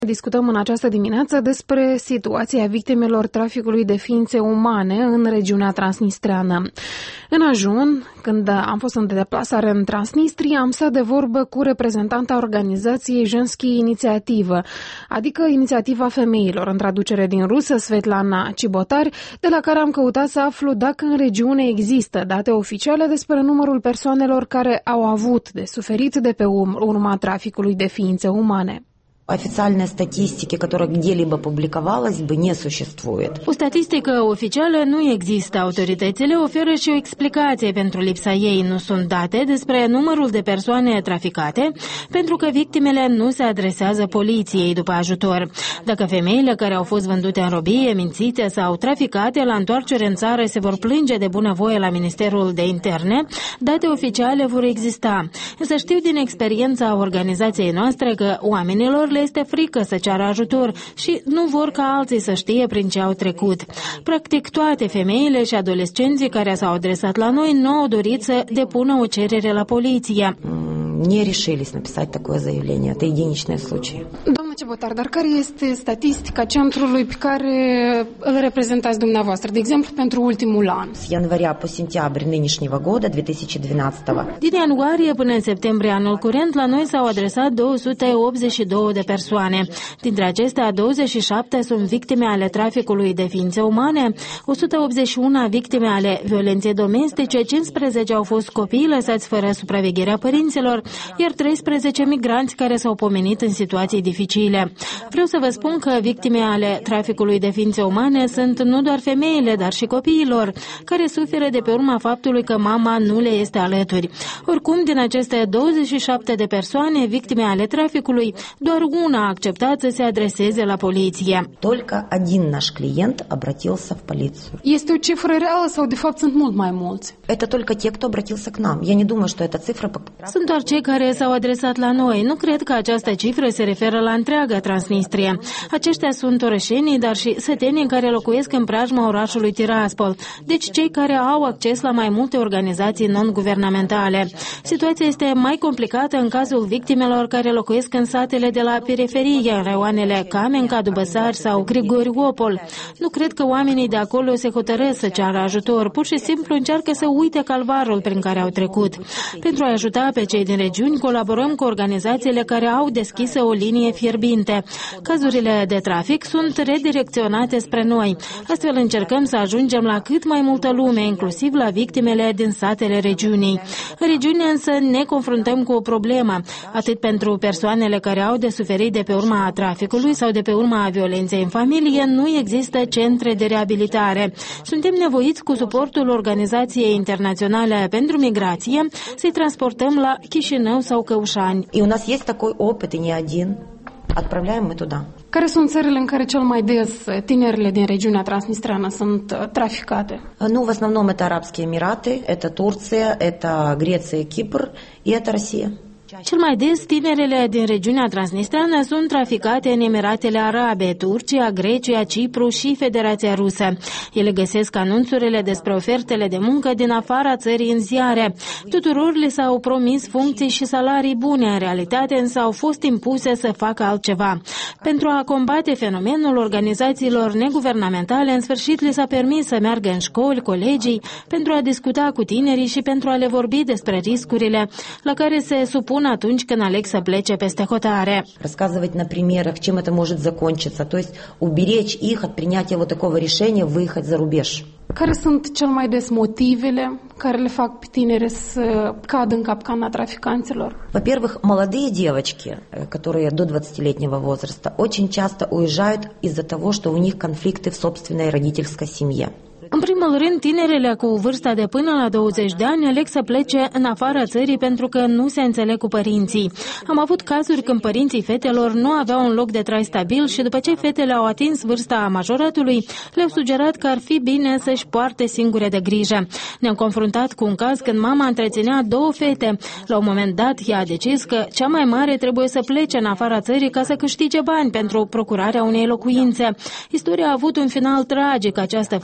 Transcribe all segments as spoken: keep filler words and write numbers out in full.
Discutăm în această dimineață despre situația victimelor traficului de ființe umane în regiunea transnistreană. În ajun, când am fost în deplasare în Transnistria, am stat de vorbă cu reprezentanta organizației Женские Inițiativă, adică Inițiativa Femeilor, în traducere din rusă, Svetlana Cibotari, de la care am căutat să aflu dacă în regiune există date oficiale despre numărul persoanelor care au avut de suferit de pe urma traficului de ființe umane. Официальной статистики, которая где-либо публиковалась бы, не существует. O statistică oficială nu există. Autoritățile oferă și o explicație pentru lipsa ei. Nu sunt date despre numărul de persoane traficate, pentru că victimele nu se adresează poliției după ajutor. Dacă femeile care au fost vândute în robie, mințite sau traficate la întoarcere în țară se vor plânge de bunăvoie la Ministerul de Interne, date oficiale vor exista. Însă știu din experiența organizației noastre că oamenilor le este frică să ceară ajutor și nu vor ca alții să știe prin ce au trecut. Practic, toate femeile și adolescenții care s-au adresat la noi nu au dorit să depună o cerere la poliție. Не решились написать такое заявление. Это единичные случаи. Doamna Cibotari, dar care este statistica centrului pe care îl reprezentați dumneavoastră, de exemplu, pentru ultimul an? С января по сентябрь нынешнего года, две тысячи двенадцатого. Din ianuarie până în septembrie anul curent, la noi s-au adresat două sute optzeci și două de persoane. Dintre acestea, douăzeci și șapte sunt victime ale traficului de ființe umane, o sută optzeci și unu victime ale violenței domestice, cincisprezece au fost copii lăsați fără supravegherea părinților, iar treisprezece migranți care s-au pomenit în situații dificile. Vreau să vă spun că victime ale traficului de ființe umane sunt nu doar femeile, dar și copiilor, care suferă de pe urma faptului că mama nu le este alături. Oricum, din aceste douăzeci și șapte de persoane victime ale traficului, doar una a acceptat să se adreseze la poliție. Только один наш клиент обратился в полицию. Este o cifră reală sau de fapt sunt mult mai mulți? Это только те, кто обратился к нам. Я не думаю, что эта цифра... Sunt doar cei care s-au adresat la noi. Nu cred că această cifră se referă la întreaga Transnistria. Aceștia sunt orășenii, dar și sătenii care locuiesc în preajma orașului Tiraspol, deci cei care au acces la mai multe organizații non-guvernamentale. Situația este mai complicată în cazul victimelor care locuiesc în satele de la periferie, în raioanele Kamenka, Dubăsari sau Grigoriopol. Nu cred că oamenii de acolo se hotărăsc să ceară ajutor, pur și simplu încearcă să uite calvarul prin care au trecut. Pentru a ajuta pe cei din regiuni, colaborăm cu organizațiile care au deschisă o linie fierbinte. Cazurile de trafic sunt redirecționate spre noi. Astfel încercăm să ajungem la cât mai multă lume, inclusiv la victimele din satele regiunii. În regiune însă ne confruntăm cu o problemă, atât pentru persoanele care au de suferit de pe urma traficului sau de pe urma violenței în familie, nu există centre de reabilitare. Suntem nevoiți cu suportul Organizației Internaționale pentru Migrație să-i transportăm la Chișinău sau Căușani. И у нас есть такой опыт, и не один. Отправляем мы туда. Care sunt țările în care cel mai des tinerile din regiunea transnistreană sunt traficate? Ну, в основном это Арабские Эмираты, это Турция, это Греция, Кипр и это Россия. Cel mai des, tinerele din regiunea transnistreană sunt traficate în Emiratele Arabe, Turcia, Grecia, Cipru și Federația Rusă. Ele găsesc anunțurile despre ofertele de muncă din afara țării în ziare. Tuturor le s-au promis funcții și salarii bune, în realitate însă au fost impuse să facă altceva. Pentru a combate fenomenul, organizațiilor neguvernamentale în sfârșit le s-a permis să meargă în școli, colegii, pentru a discuta cu tinerii și pentru a le vorbi despre riscurile la care se supun atunci când aleg să plece peste hotare. Рассказывать на примерах, чем это может закончиться, то есть уберечь их от принятия вот такого решения выехать за рубеж. Care sunt cel mai des motivele care le fac pe tinere să cadă în capcana traficanților? Во-первых, молодые девочки, которые до двадцатилетнего возраста, очень часто уезжают из-за того, что у них конфликты в собственной родительской семье. În primul rând, tinerele cu vârsta de până la douăzeci de ani aleg să plece în afara țării pentru că nu se înțeleg cu părinții. Am avut cazuri când părinții fetelor nu aveau un loc de trai stabil și după ce fetele au atins vârsta majoratului, le-au sugerat că ar fi bine să-și poarte singure de grijă. Ne-am confruntat cu un caz când mama întreținea două fete. La un moment dat, ea a decis că cea mai mare trebuie să plece în afara țării ca să câștige bani pentru procurarea unei locuințe. Istoria a avut un final tragic. Această fată a fost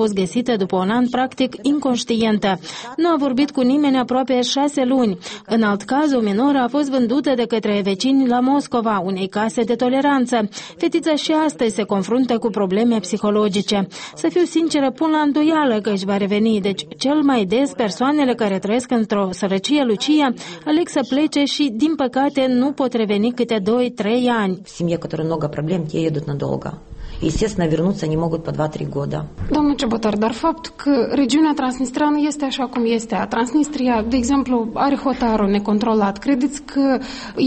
fost găsită după un an practic inconștientă. Nu a vorbit cu nimeni aproape șase luni. În alt caz, o minoră a fost vândută de către vecini la Moscova, unei case de toleranță. Fetița și astăzi se confruntă cu probleme psihologice. Să fiu sinceră, pun la îndoială că își va reveni, deci cel mai des persoanele care trăiesc într-o sărăcie lucie aleg să plece și, din păcate, nu pot reveni câte doi trei ani. В семье, у которой много проблем, те едут надолго. Естественно, вернуться не могут по два-три года. Doamnă Cebotar, dar faptul că regiunea transnistreană este așa cum este, Transnistria, de exemplu, are hotarul necontrolat, credeți că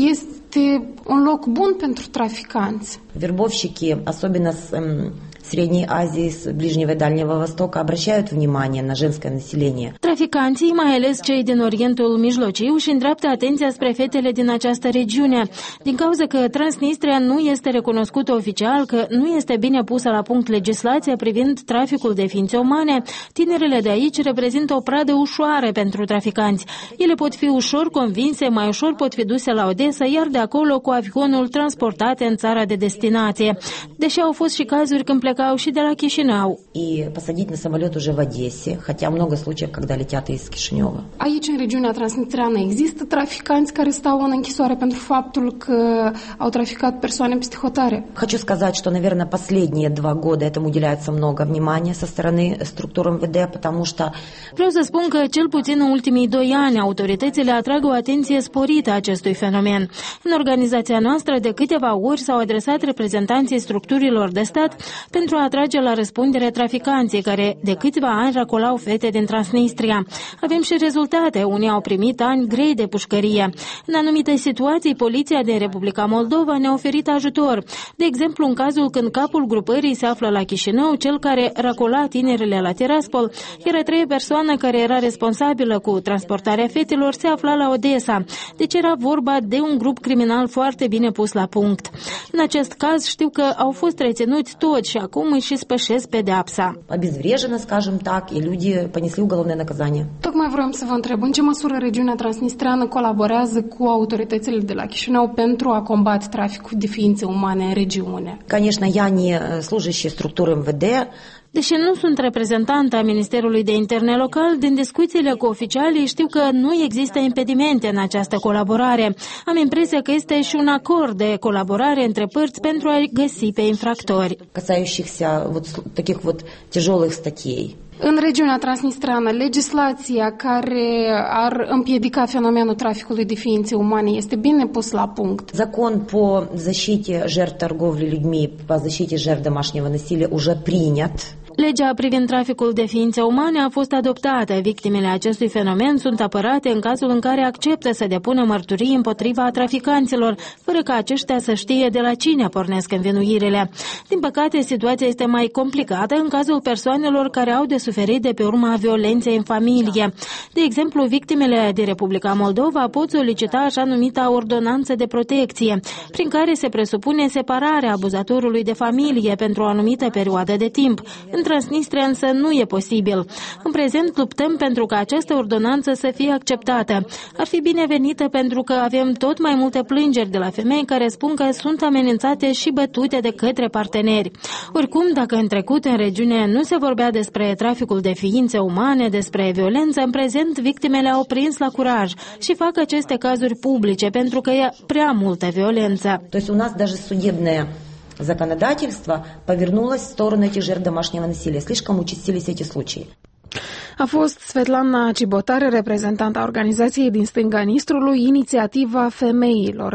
este un loc bun pentru traficanți? Вербовщики, особенно с Средней Азии, с Ближнего и Дальнего Востока, обращают внимание на женское население. Traficanții, mai ales cei din Orientul Mijlociu, își îndreaptă atenția spre fetele din această regiune, din cauza că Transnistria nu este recunoscută oficial, că nu este bine pusă la punct legislația privind traficul de ființe umane. Tinerele de aici reprezintă o pradă ușoară pentru traficanți. Ele pot fi ușor convinse, mai ușor pot fi duse la Odessa, iar de acolo cu avionul transportate în țara de destinație. Deși au fost și cazuri când plecau și de la Chișinău. И посадить на самолет уже в Одессе, хотя много случаев, когда летят из Кишинева. Aici, în regiunea transnistreană, există traficanți care stau în închisoare pentru faptul că au traficat persoane peste hotare? Хочу сказать, что, наверное, последние два года этому уделяется много внимания со стороны структур эм вэ дэ, потому что... Vreau să spun că, cel puțin în ultimii doi ani, autoritățile atrag o atenție sporită acestui fenomen. În organizația noastră, de câteva ori s-au adresat reprezentanții structurilor de stat pentru a atrage la răspundere traficanții care de câțiva ani racolau fete din Transnistria. Avem și rezultate. Unii au primit ani grei de pușcărie. În anumite situații, poliția din Republica Moldova ne-a oferit ajutor. De exemplu, în cazul când capul grupării se află la Chișinău, cel care racola tinerele la Tiraspol, iar a treia persoană care era responsabilă cu transportarea fetelor se afla la Odessa. Deci era vorba de un grup criminal foarte bine pus la punct. În acest caz știu că au fost reținuți toți și acum își și spășesc pedeapsa. Обезврежено, скажем так, и люди понесли уголовное наказание. Tocmai vreau să vă întreb, în ce măsură regiunea transnistreană colaborează cu autoritățile de la Chișinău pentru a combate traficul de ființe umane în regiune? Конечно, я не служащий структуры эм вэ дэ. Deși nu sunt reprezentantă a Ministerului de Interne local, din discuțiile cu oficialii știu că nu există impedimente în această colaborare. Am impresia că este și un acord de colaborare între părți pentru a găsi pe infractori. Касающихся вот таких вот тяжелых статей. În regiunea transnistreană, legislația care ar împiedica fenomenul traficului de ființe umane este bine pus la punct. Закон по защите жертв торговли людьми, по защите жертв домашнего насилия уже принят. Legea privind traficul de ființe umane a fost adoptată. Victimele acestui fenomen sunt apărate în cazul în care acceptă să depună mărturii împotriva traficanților, fără ca aceștia să știe de la cine pornesc învinuirile. Din păcate, situația este mai complicată în cazul persoanelor care au de suferit de pe urma violenței în familie. De exemplu, victimele din Republica Moldova pot solicita așa numita ordonanță de protecție, prin care se presupune separarea abuzatorului de familie pentru o anumită perioadă de timp. În Transnistria însă nu e posibil. În prezent luptăm pentru ca această ordonanță să fie acceptată. Ar fi binevenită pentru că avem tot mai multe plângeri de la femei care spun că sunt amenințate și bătute de către parteneri. Oricum, dacă în trecut în regiune nu se vorbea despre traficul de ființe umane, despre violență, în prezent victimele au prins la curaj și fac aceste cazuri publice pentru că e prea multă violență. То есть у нас даже судебное законодательство повернулось в сторону этих жертв домашнего насилия. Слишком участились эти случаи. A fost Svetlana Cibotare, reprezentanta organizației din stânga Nistrului, Inițiativa Femeilor.